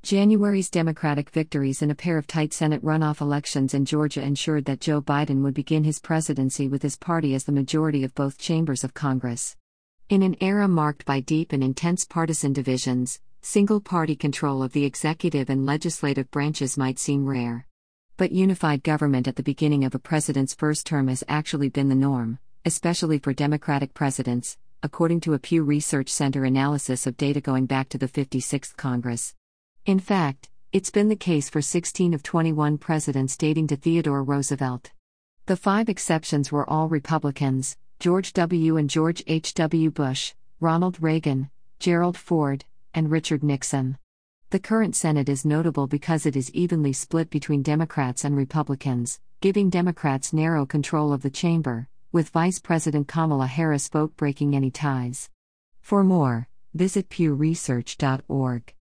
January's Democratic victories in a pair of tight Senate runoff elections in Georgia ensured that Joe Biden would begin his presidency with his party as the majority of both chambers of Congress. In an era marked by deep and intense partisan divisions, single-party control of the executive and legislative branches might seem rare. But unified government at the beginning of a president's first term has actually been the norm, especially for Democratic presidents, according to a Pew Research Center analysis of data going back to the 56th Congress. In fact, it's been the case for 16 of 21 presidents dating to Theodore Roosevelt. The 5 exceptions were all Republicans: George W. and George H.W. Bush, Ronald Reagan, Gerald Ford, and Richard Nixon. The current Senate is notable because it is evenly split between Democrats and Republicans, giving Democrats narrow control of the chamber, with Vice President Kamala Harris' vote breaking any ties. For more, visit pewresearch.org.